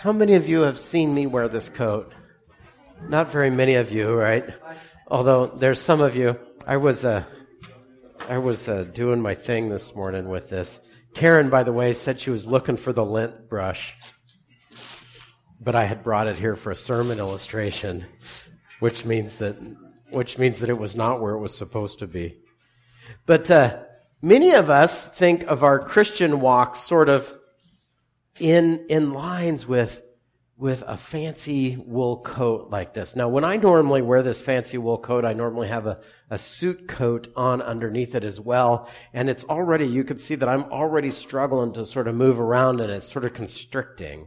How many of you have seen me wear this coat? Not very many of you, right? Although there's some of you. I was doing my thing this morning with this. Karen, by the way, said she was looking for the lint brush, but I had brought it here for a sermon illustration, which means that it was not where it was supposed to be. But many of us think of our Christian walk sort of in lines with a fancy wool coat like this. Now, when I normally wear this fancy wool coat, I normally have a suit coat on underneath it as well. And it's already, you can see that I'm already struggling to sort of move around and it's sort of constricting.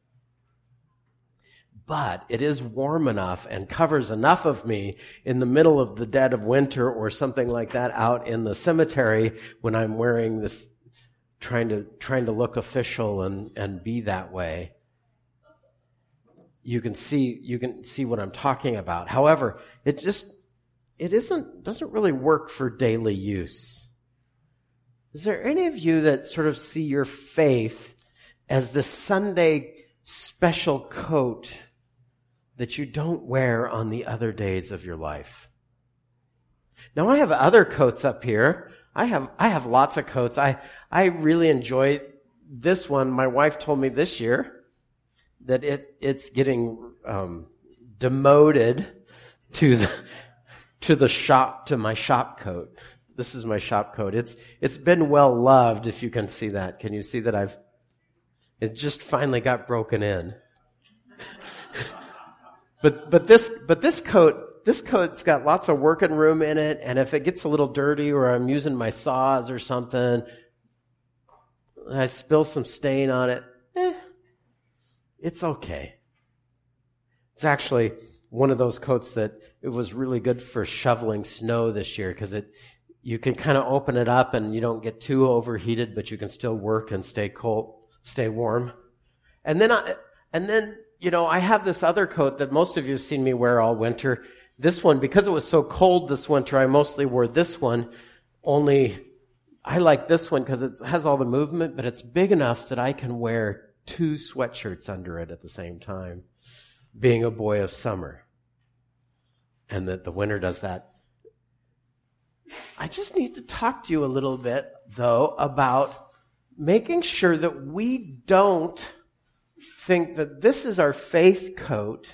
But it is warm enough and covers enough of me in the middle of the dead of winter or something like that out in the cemetery when I'm wearing this, trying to look official and be that way. You can see what I'm talking about. However, it doesn't really work for daily use. Is there any of you that sort of see your faith as the Sunday special coat that you don't wear on the other days of your life? Now, I have other coats up here. I have lots of coats. I really enjoy this one. My wife told me this year that it's getting demoted to my shop coat. This is my shop coat. It's been well loved, if you can see that. Can you see that it just finally got broken in? But this coat's got lots of working room in it, and if it gets a little dirty or I'm using my saws or something, I spill some stain on it, it's okay. It's actually one of those coats that it was really good for shoveling snow this year because you can kind of open it up and you don't get too overheated, but you can still work and stay warm. And then I have this other coat that most of you have seen me wear all winter. This one, because it was so cold this winter, I mostly wore this one. Only I like this one because it has all the movement, but it's big enough that I can wear 2 sweatshirts under it at the same time, being a boy of summer. And that the winter does that. I just need to talk to you a little bit, though, about making sure that we don't think that this is our faith coat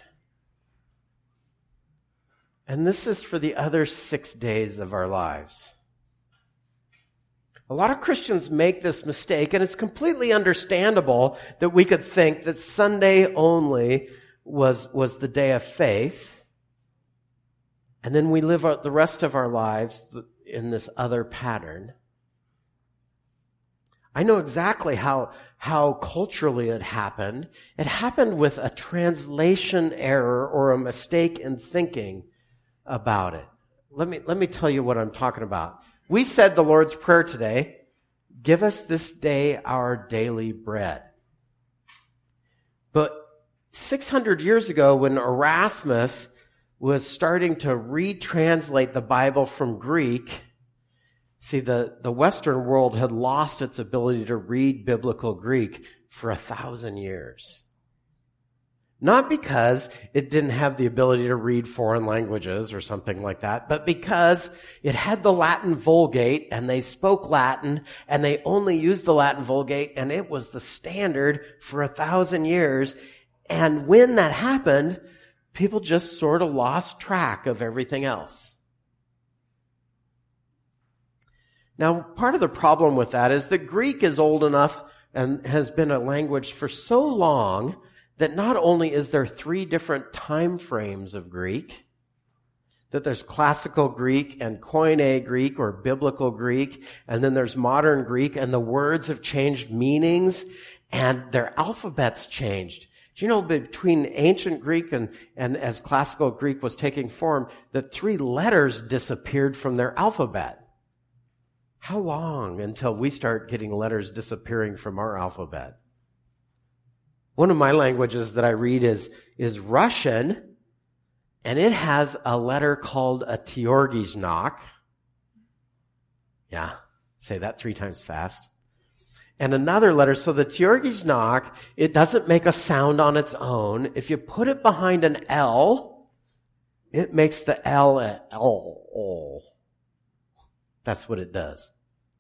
and this is for the other 6 days of our lives. A lot of Christians make this mistake, and it's completely understandable that we could think that Sunday only was the day of faith, and then we live out the rest of our lives in this other pattern. I know exactly how culturally it happened. It happened with a translation error or a mistake in thinking about it. Let me tell you what I'm talking about. We said the Lord's Prayer today, give us this day our daily bread. But 600 years ago, when Erasmus was starting to retranslate the Bible from Greek, see, the Western world had lost its ability to read biblical Greek for 1,000 years. Not because it didn't have the ability to read foreign languages or something like that, but because it had the Latin Vulgate and they spoke Latin and they only used the Latin Vulgate and it was the standard for 1,000 years. And when that happened, people just sort of lost track of everything else. Now, part of the problem with that is that Greek is old enough and has been a language for so long that not only is there 3 different time frames of Greek, that there's classical Greek and Koine Greek or biblical Greek, and then there's modern Greek, and the words have changed meanings, and their alphabets changed. Do you know, between ancient Greek and as classical Greek was taking form, the 3 letters disappeared from their alphabet. How long until we start getting letters disappearing from our alphabet? One of my languages that I read is Russian, and it has a letter called a Tyorgiznak. Yeah, say that 3 times fast. and another letter. So the Teurgisnach, it doesn't make a sound on its own. If you put it behind an L, it makes the L a L. That's what it does.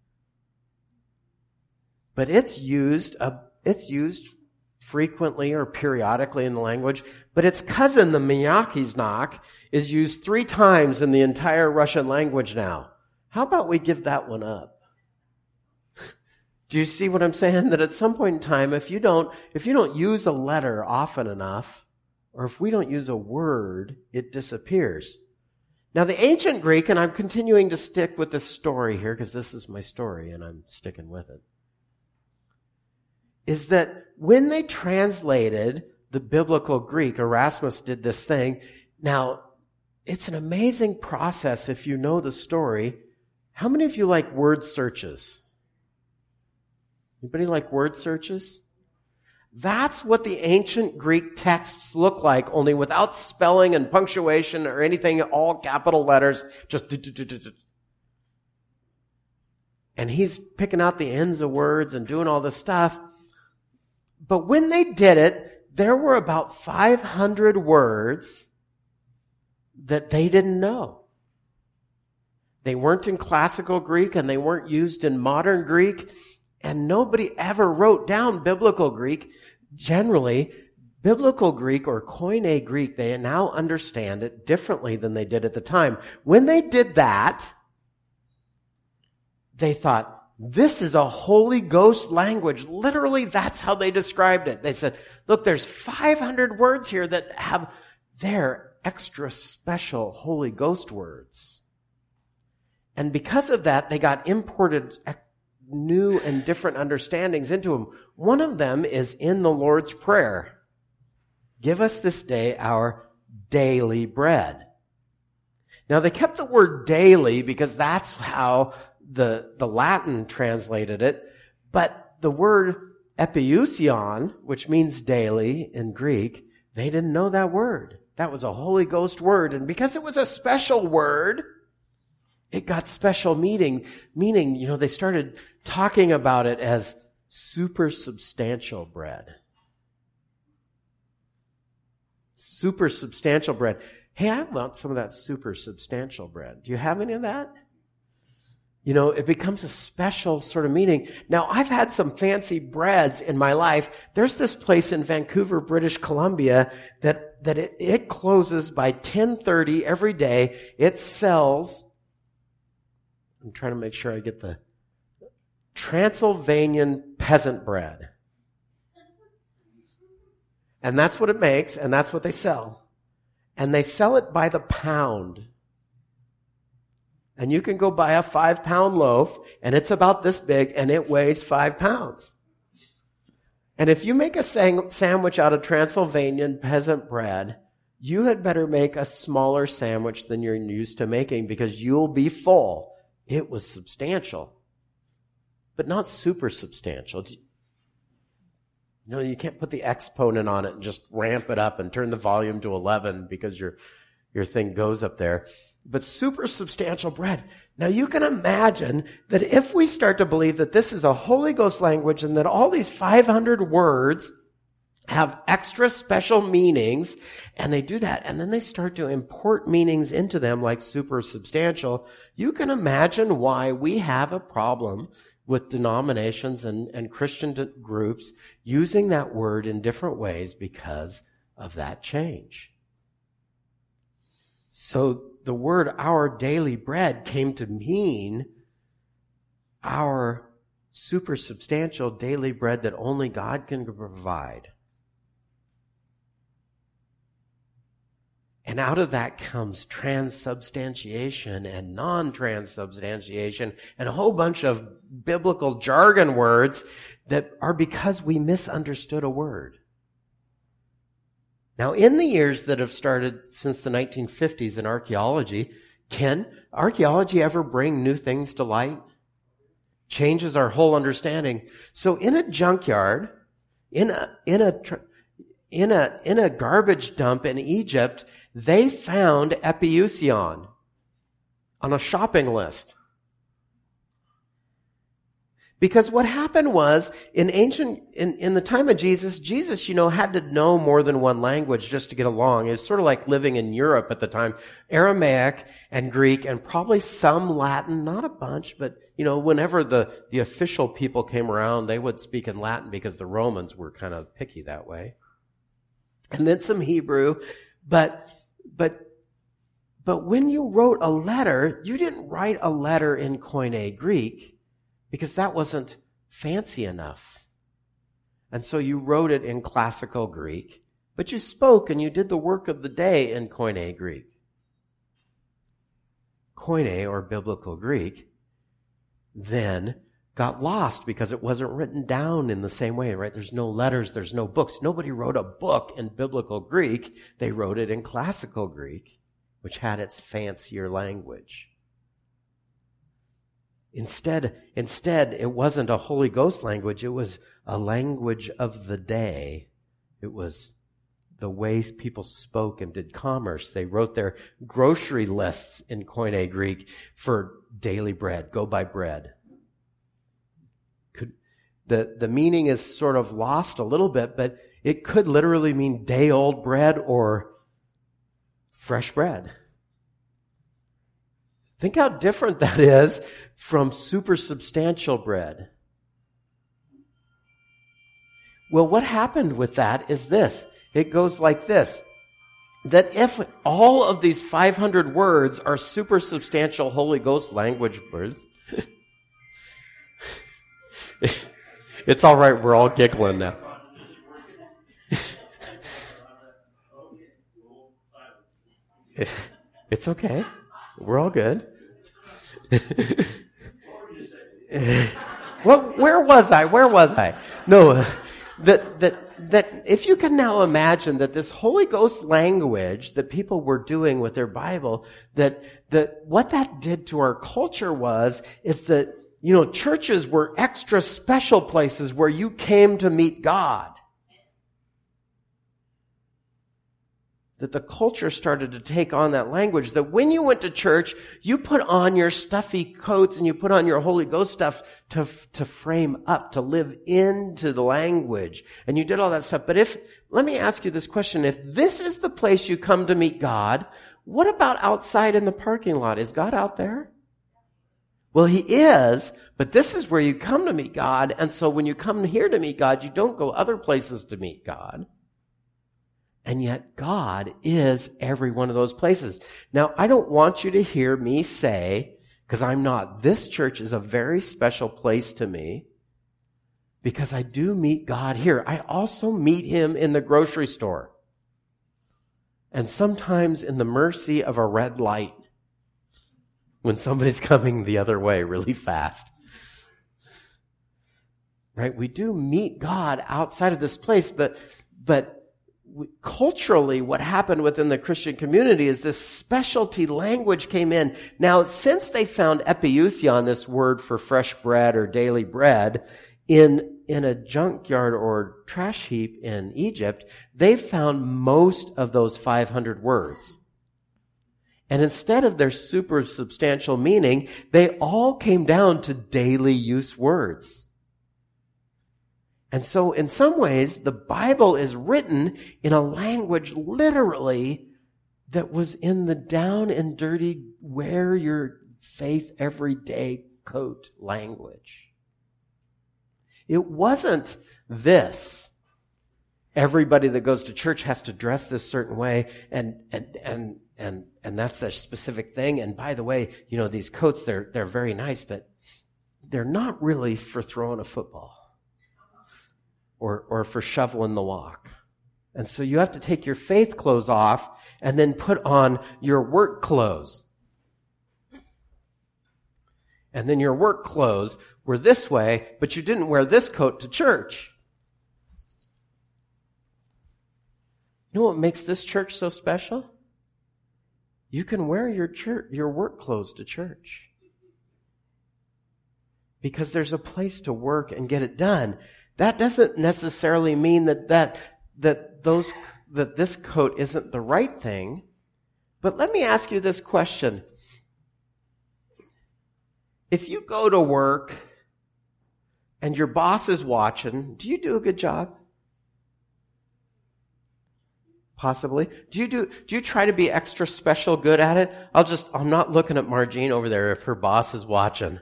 But it's used frequently or periodically in the language, but its cousin, the Miyakiznak, is used 3 times in the entire Russian language now. How about we give that one up? Do you see what I'm saying? That at some point in time, if you don't use a letter often enough, or if we don't use a word, it disappears. Now the ancient Greek, and I'm continuing to stick with this story here because this is my story and I'm sticking with it, is that when they translated the biblical Greek, Erasmus did this thing. Now, it's an amazing process if you know the story. How many of you like word searches? Anybody like word searches? That's what the ancient Greek texts look like, only without spelling and punctuation or anything, all capital letters, just and he's picking out the ends of words and doing all this stuff. But when they did it, there were about 500 words that they didn't know. They weren't in classical Greek and they weren't used in modern Greek, and nobody ever wrote down biblical Greek. Generally, biblical Greek or Koine Greek, they now understand it differently than they did at the time. When they did that, they thought, this is a Holy Ghost language. Literally, that's how they described it. They said, look, there's 500 words here that have their extra special Holy Ghost words. And because of that, they got imported new and different understandings into them. One of them is in the Lord's Prayer. Give us this day our daily bread. Now, they kept the word daily because that's how the Latin translated it, but the word epiousion, which means daily in Greek, they didn't know that word. That was a Holy Ghost word, and because it was a special word, it got special meaning, they started talking about it as super substantial bread. Super substantial bread. Hey, I want some of that super substantial bread. Do you have any of that? It becomes a special sort of meaning. Now, I've had some fancy breads in my life. There's this place in Vancouver, British Columbia, that it closes by 10:30 every day. It sells, I'm trying to make sure I get the Transylvanian peasant bread. And that's what it makes, and that's what they sell. And they sell it by the pound. And you can go buy a 5-pound loaf, and it's about this big, and it weighs 5 pounds. And if you make a sandwich out of Transylvanian peasant bread, you had better make a smaller sandwich than you're used to making because you'll be full. It was substantial, but not super substantial. You can't put the exponent on it and just ramp it up and turn the volume to 11 because your thing goes up there. But super substantial bread. Now you can imagine that if we start to believe that this is a Holy Ghost language and that all these 500 words have extra special meanings, and they do that, and then they start to import meanings into them like super substantial, you can imagine why we have a problem with denominations and Christian groups using that word in different ways because of that change. So the word our daily bread came to mean our super substantial daily bread that only God can provide. And out of that comes transubstantiation and non-transubstantiation and a whole bunch of biblical jargon words that are because we misunderstood a word. Now, in the years that have started since the 1950s in archaeology, can archaeology ever bring new things to light? Changes our whole understanding. So in a junkyard, in a garbage dump in Egypt, they found epiousion on a shopping list. Because what happened was, in the time of Jesus, had to know more than one language just to get along. It was sort of like living in Europe at the time. Aramaic and Greek and probably some Latin, not a bunch, but, whenever the official people came around, they would speak in Latin because the Romans were kind of picky that way. And then some Hebrew, but when you wrote a letter, you didn't write a letter in Koine Greek, because that wasn't fancy enough. And so you wrote it in classical Greek, but you spoke and you did the work of the day in Koine Greek. Koine, or biblical Greek, then got lost because it wasn't written down in the same way, right? There's no letters, there's no books. Nobody wrote a book in biblical Greek. They wrote it in classical Greek, which had its fancier language. Instead, it wasn't a Holy Ghost language. It was a language of the day. It was the way people spoke and did commerce. They wrote their grocery lists in Koine Greek for daily bread. Go buy bread. The meaning is sort of lost a little bit, but it could literally mean day-old bread or fresh bread. Think how different that is from super substantial bread. Well, what happened with that is this. It goes like this. That if all of these 500 words are super substantial Holy Ghost language words, it's all right, we're all giggling now. It's okay. We're all good. Where was I? No, that if you can now imagine that this Holy Ghost language that people were doing with their Bible, that what that did to our culture is that, churches were extra special places where you came to meet God. That the culture started to take on that language, that when you went to church, you put on your stuffy coats and you put on your Holy Ghost stuff to frame up, to live into the language. And you did all that stuff. But let me ask you this question. If this is the place you come to meet God, what about outside in the parking lot? Is God out there? Well, He is, but this is where you come to meet God. And so when you come here to meet God, you don't go other places to meet God. And yet God is every one of those places. Now, I don't want you to hear me say, because I'm not, this church is a very special place to me, because I do meet God here. I also meet Him in the grocery store. And sometimes in the mercy of a red light, when somebody's coming the other way really fast. Right? We do meet God outside of this place, but culturally, what happened within the Christian community is this specialty language came in. Now, since they found epiousion, this word for fresh bread or daily bread, in a junkyard or trash heap in Egypt, they found most of those 500 words. And instead of their super substantial meaning, they all came down to daily use words. And so in some ways, the Bible is written in a language literally that was in the down and dirty, wear your faith everyday coat language. It wasn't this. Everybody that goes to church has to dress this certain way, and that's their specific thing. And by the way, these coats, they're very nice, but they're not really for throwing a football. Or for shoveling the walk. And so you have to take your faith clothes off and then put on your work clothes. And then your work clothes were this way, but you didn't wear this coat to church. You know what makes this church so special? You can wear your work clothes to church. Because there's a place to work and get it done. That doesn't necessarily mean that this coat isn't the right thing. But let me ask you this question. If you go to work and your boss is watching, do you do a good job? Possibly. Do you try to be extra special good at it? I'm not looking at Margene over there if her boss is watching.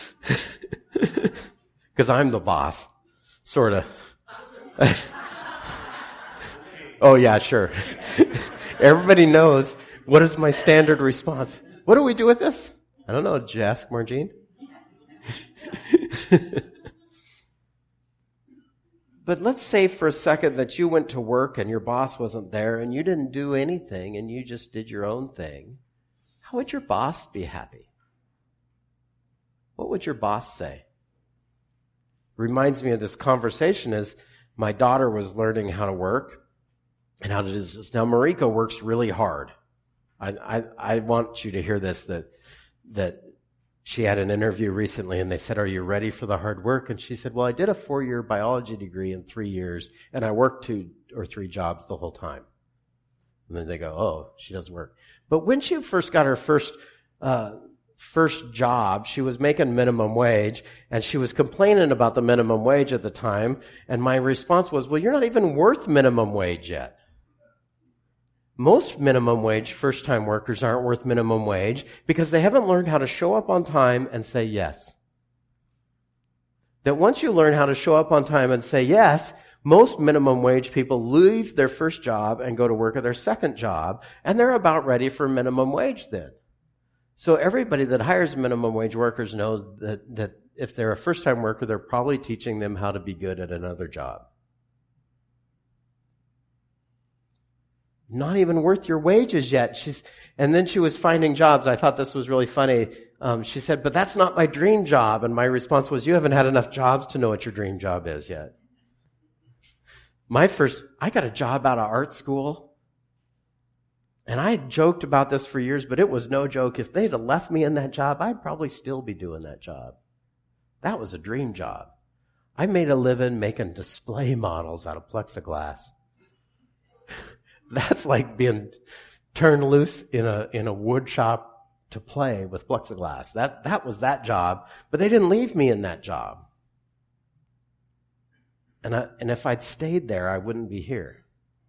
Because I'm the boss. Sort of. Oh yeah, sure. Everybody knows what is my standard response. What do we do with this? I don't know. Did you ask Margene? But let's say for a second that you went to work and your boss wasn't there and you didn't do anything and you just did your own thing. How would your boss be happy? What would your boss say? Reminds me of this conversation as my daughter was learning how to work and how to do this. Now, Marika works really hard. I want you to hear this, that she had an interview recently and they said, "Are you ready for the hard work?" And she said, "Well, I did a 4-year biology degree in 3 years and I worked 2 or 3 jobs the whole time." And then they go, "Oh, she doesn't work." But when she first got her first job, she was making minimum wage and she was complaining about the minimum wage at the time. And my response was, "Well, you're not even worth minimum wage yet." Most minimum wage first-time workers aren't worth minimum wage because they haven't learned how to show up on time and say yes. That once you learn how to show up on time and say yes, most minimum wage people leave their first job and go to work at their second job, and they're about ready for minimum wage then. So everybody that hires minimum wage workers knows that if they're a first-time worker, they're probably teaching them how to be good at another job. Not even worth your wages yet. And then she was finding jobs. I thought this was really funny. She said, "But that's not my dream job." And my response was, "You haven't had enough jobs to know what your dream job is yet." I got a job out of art school. And I had joked about this for years, but it was no joke. If they'd have left me in that job, I'd probably still be doing that job. That was a dream job. I made a living making display models out of plexiglass. That's like being turned loose in a wood shop to play with plexiglass. That was that job, but they didn't leave me in that job. And if I'd stayed there, I wouldn't be here.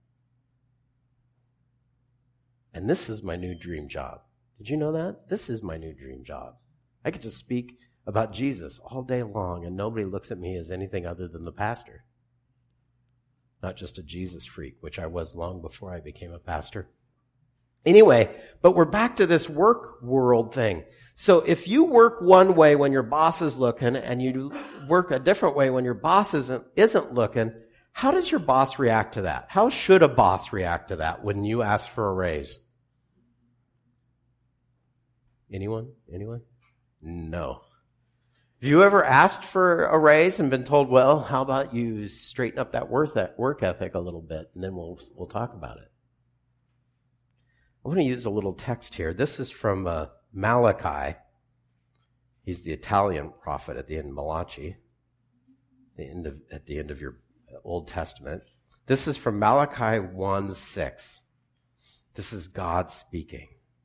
And this is my new dream job. Did you know that? This is my new dream job. I get to speak about Jesus all day long, and nobody looks at me as anything other than the pastor. Not just a Jesus freak, which I was long before I became a pastor. Anyway, but we're back to this work world thing. So if you work one way when your boss is looking and you work a different way when your boss isn't looking, how does your boss react to that? How should a boss react to that when you ask for a raise? Anyone? No. Have you ever asked for a raise and been told, "Well, how about you straighten up that work ethic a little bit, and then we'll talk about it"? I want to use a little text here. This is from Malachi. He's the Italian prophet at the end of Malachi, at the end of your Old Testament. This is from Malachi 1:6. This is God speaking.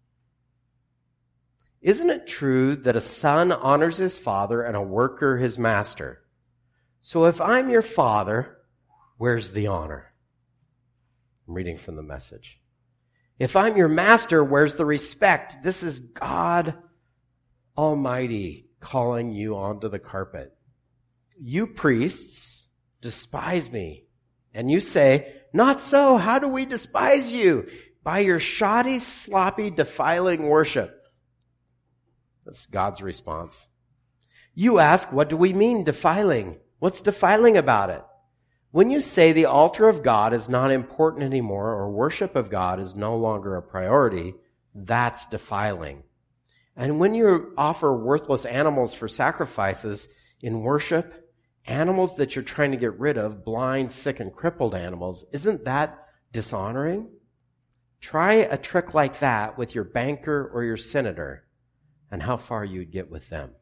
"Isn't it true that a son honors his father and a worker his master? So if I'm your father, where's the honor?" I'm reading from the Message. "If I'm your master, where's the respect?" This is God Almighty calling you onto the carpet. "You priests despise me. And you say, 'Not so. How do we despise you?' By your shoddy, sloppy, defiling worship." That's God's response. "You ask, what do we mean defiling? What's defiling about it? When you say the altar of God is not important anymore or worship of God is no longer a priority, that's defiling. And when you offer worthless animals for sacrifices in worship, animals that you're trying to get rid of, blind, sick, and crippled animals, isn't that dishonoring? Try a trick like that with your banker or your senator, and how far you'd get with them."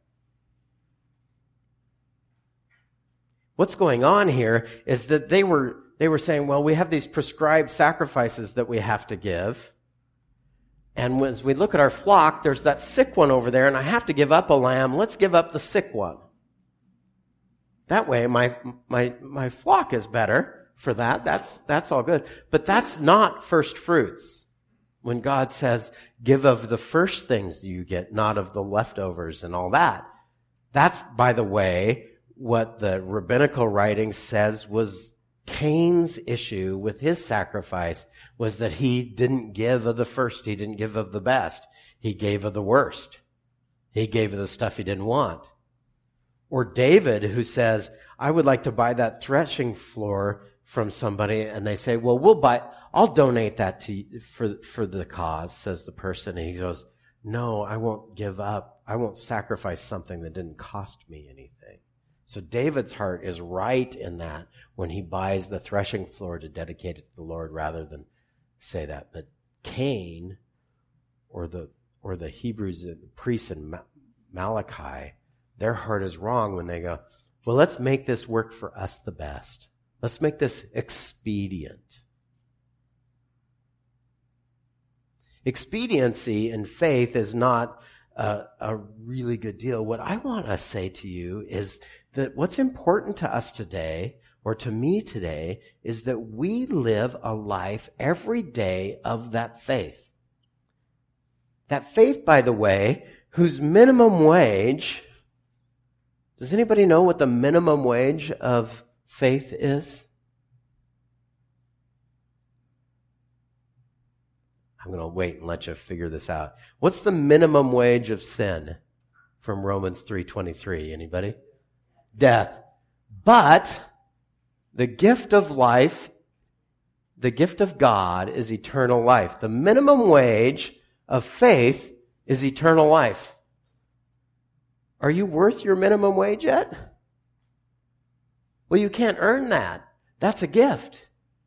What's going on here is that they were saying, well, we have these prescribed sacrifices that we have to give. And as we look at our flock, there's that sick one over there, and I have to give up a lamb. Let's give up the sick one. That way my flock is better for that. That's all good. But that's not first fruits. When God says, give of the first things that you get, not of the leftovers and all that. That's, by the way, what the rabbinical writing says was Cain's issue with his sacrifice, was that he didn't give of the first. He didn't give of the best. He gave of the worst. He gave of the stuff he didn't want. Or David, who says, I would like to buy that threshing floor from somebody, and they say, well, I'll donate that to you for the cause, says the person. And he goes, no, I won't give up. I won't sacrifice something that didn't cost me anything. So David's heart is right in that when he buys the threshing floor to dedicate it to the Lord rather than say that. But Cain, or the Hebrews, the priests in Malachi, their heart is wrong when they go, well, let's make this work for us the best. Let's make this expedient. Expediency in faith is not a really good deal. What I want to say to you is that what's important to us today, or to me today, is that we live a life every day of that faith. That faith, by the way, whose minimum wage, does anybody know what the minimum wage of faith is? I'm going to wait and let you figure this out. What's the minimum wage of sin from Romans 3:23? Anybody? Death. But the gift of life, the gift of God is eternal life. The minimum wage of faith is eternal life. Are you worth your minimum wage yet? Well, you can't earn that. That's a gift.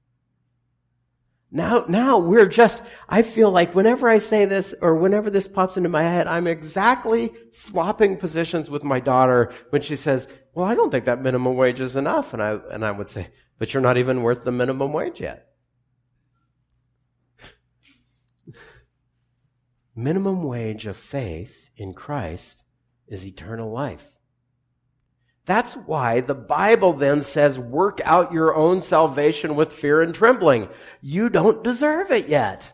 Now we're just, I feel like whenever I say this or whenever this pops into my head, I'm exactly swapping positions with my daughter when she says, well, I don't think that minimum wage is enough. And I would say, but you're not even worth the minimum wage yet. Minimum wage of faith in Christ is eternal life. That's why the Bible then says, work out your own salvation with fear and trembling. You don't deserve it yet.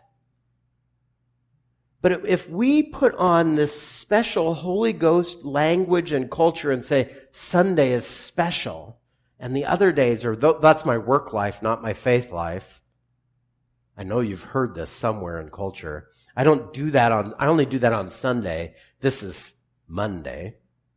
But if we put on this special Holy Ghost language and culture and say, Sunday is special, and the other days are, that's my work life, not my faith life. I know you've heard this somewhere in culture. I only do that on Sunday. This is Monday.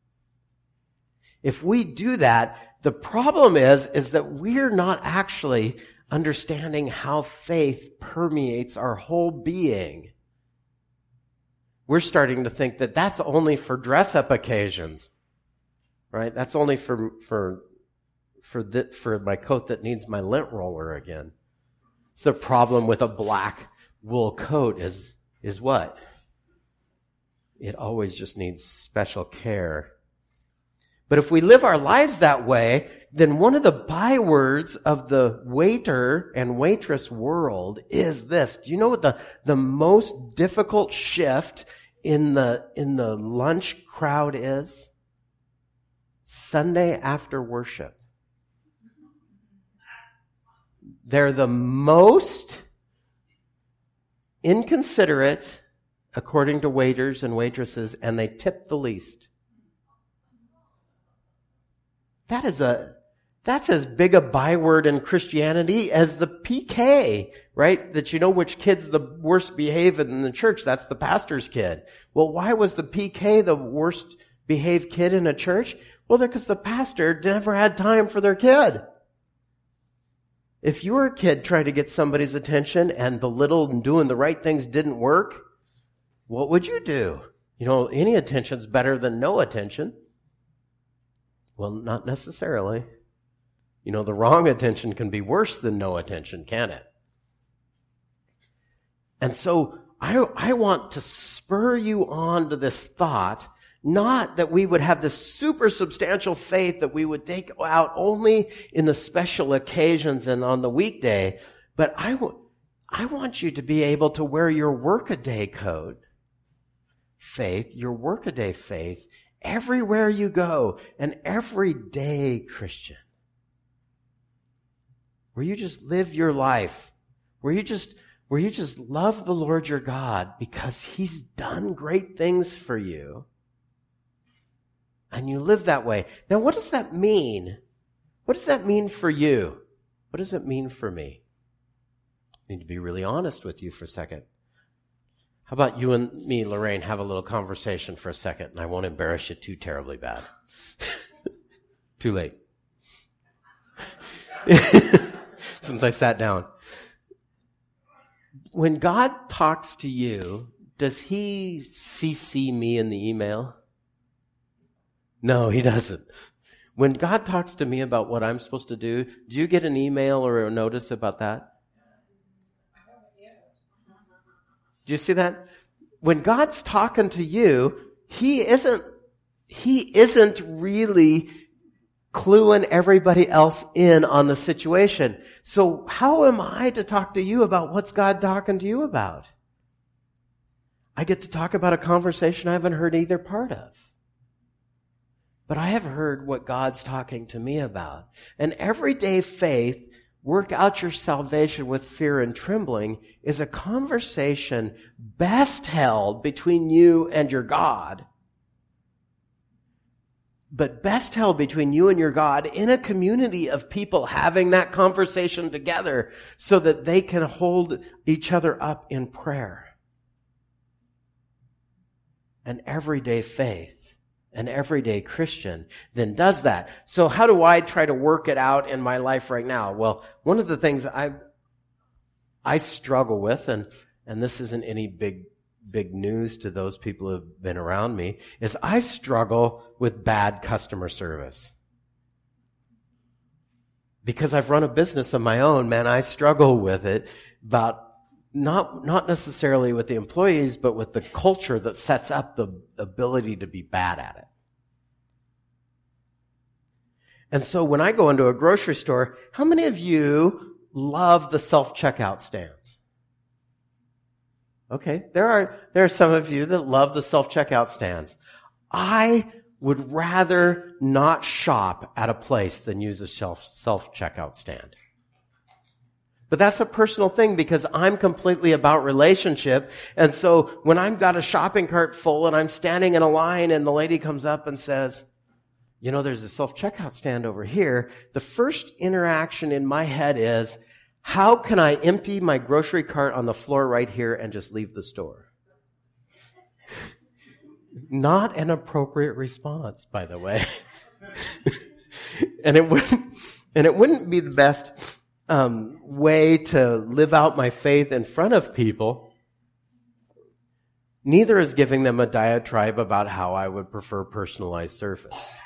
If we do that, the problem is that we're not actually understanding how faith permeates our whole being. We're starting to think that that's only for dress-up occasions, right? That's only for my coat that needs my lint roller again. It's the problem with a black wool coat is what? It always just needs special care. But if we live our lives that way, then one of the bywords of the waiter and waitress world is this. Do you know what the most difficult shift in the lunch crowd is? Sunday after worship. They're the most inconsiderate, according to waiters and waitresses, and they tip the least. That's as big a byword in Christianity as the PK, right? That you know which kid's the worst behaved in the church. That's the pastor's kid. Well, why was the PK the worst behaved kid in a church? Well, because the pastor never had time for their kid. If you were a kid trying to get somebody's attention and the little and doing the right things didn't work, what would you do? You know, any attention's better than no attention. Well, not necessarily. You know, the wrong attention can be worse than no attention, can it? And so I want to spur you on to this thought, not that we would have this super substantial faith that we would take out only in the special occasions and on the weekday, but I want you to be able to wear your workaday coat faith, your workaday faith, everywhere you go, an everyday Christian, where you just live your life, where you just love the Lord your God because He's done great things for you, and you live that way. Now, what does that mean? What does that mean for you? What does it mean for me? I need to be really honest with you for a second. How about you and me, Lorraine, have a little conversation for a second, and I won't embarrass you too terribly bad. Too late. Since I sat down. When God talks to you, does He CC me in the email? No, He doesn't. When God talks to me about what I'm supposed to do you get an email or a notice about that? Do you see that? When God's talking to you, He isn't really cluing everybody else in on the situation. So how am I to talk to you about what's God talking to you about? I get to talk about a conversation I haven't heard either part of. But I have heard what God's talking to me about. And everyday faith, work out your salvation with fear and trembling, is a conversation best held between you and your God. But best held between you and your God in a community of people having that conversation together so that they can hold each other up in prayer. An everyday faith, an everyday Christian then does that. So how do I try to work it out in my life right now? Well, one of the things I struggle with, and this isn't any big news to those people who have been around me, is I struggle with bad customer service. Because I've run a business of my own, man, I struggle with it, about not necessarily with the employees, but with the culture that sets up the ability to be bad at it. And so when I go into a grocery store, how many of you love the self-checkout stands? Okay, there are some of you that love the self-checkout stands. I would rather not shop at a place than use a self-checkout stand. But that's a personal thing because I'm completely about relationship. And so when I've got a shopping cart full and I'm standing in a line and the lady comes up and says, you know, there's a self-checkout stand over here, the first interaction in my head is, how can I empty my grocery cart on the floor right here and just leave the store? Not an appropriate response, by the way. And it wouldn't be the best way to live out my faith in front of people. Neither is giving them a diatribe about how I would prefer personalized service.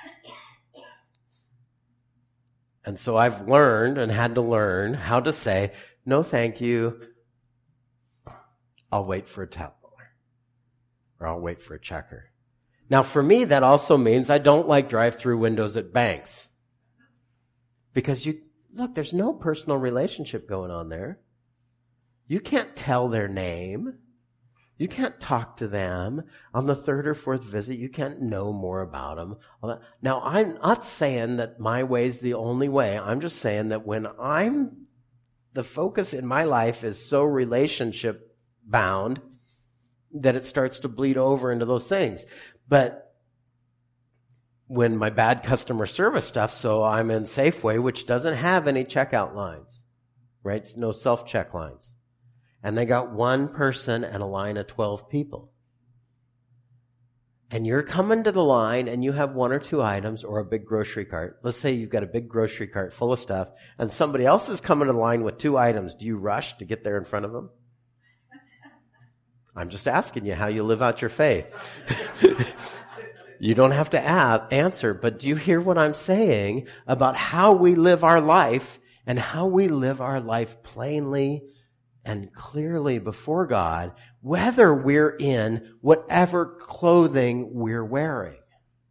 And so I've learned and had to learn how to say, no, thank you. I'll wait for a teller, or I'll wait for a checker. Now, for me, that also means I don't like drive-through windows at banks. Because look, there's no personal relationship going on there. You can't tell their name. You can't talk to them. On the third or fourth visit, you can't know more about them. Now, I'm not saying that my way's the only way. I'm just saying that when the focus in my life is so relationship bound that it starts to bleed over into those things. But when my bad customer service stuff, so I'm in Safeway, which doesn't have any checkout lines, right? It's no self-check lines. And they got one person and a line of 12 people. And you're coming to the line and you have one or two items or a big grocery cart. Let's say you've got a big grocery cart full of stuff and somebody else is coming to the line with two items. Do you rush to get there in front of them? I'm just asking you how you live out your faith. You don't have to answer, but do you hear what I'm saying about how we live our life and how we live our life plainly and clearly before God, whether we're in whatever clothing we're wearing?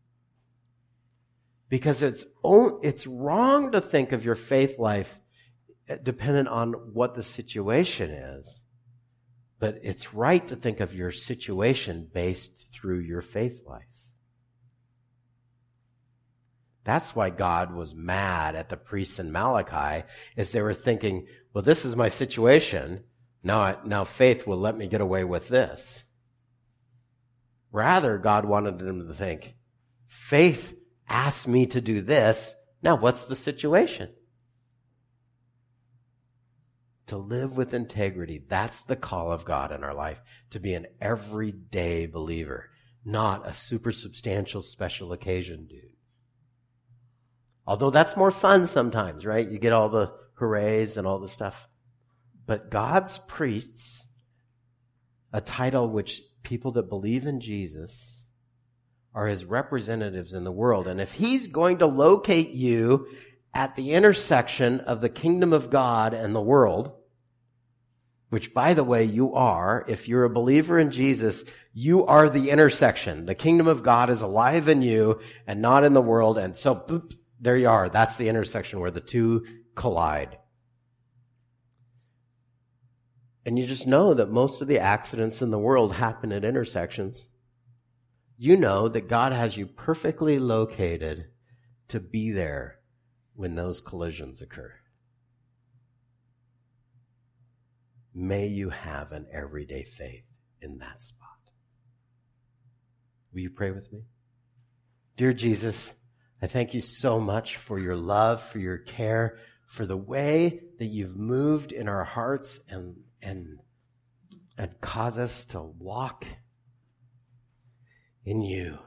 Because it's wrong to think of your faith life dependent on what the situation is, but it's right to think of your situation based through your faith life. That's why God was mad at the priests in Malachi, is they were thinking, well, this is my situation. Now faith will let me get away with this. Rather, God wanted them to think, faith asked me to do this. Now, what's the situation? To live with integrity. That's the call of God in our life. To be an everyday believer, not a super substantial special occasion dude. Although that's more fun sometimes, right? You get all the hoorays and all the stuff. But God's priests, a title which people that believe in Jesus are his representatives in the world. And if he's going to locate you at the intersection of the kingdom of God and the world, which, by the way, you are, if you're a believer in Jesus, you are the intersection. The kingdom of God is alive in you and not in the world. And so, boop, there you are. That's the intersection where the two collide. And you just know that most of the accidents in the world happen at intersections. You know that God has you perfectly located to be there when those collisions occur. May you have an everyday faith in that spot. Will you pray with me? Dear Jesus, I thank you so much for your love, for your care, for the way that you've moved in our hearts and cause us to walk in you.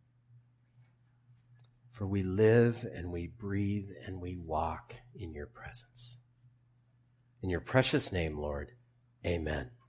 For we live and we breathe and we walk in your presence. In your precious name, Lord, amen.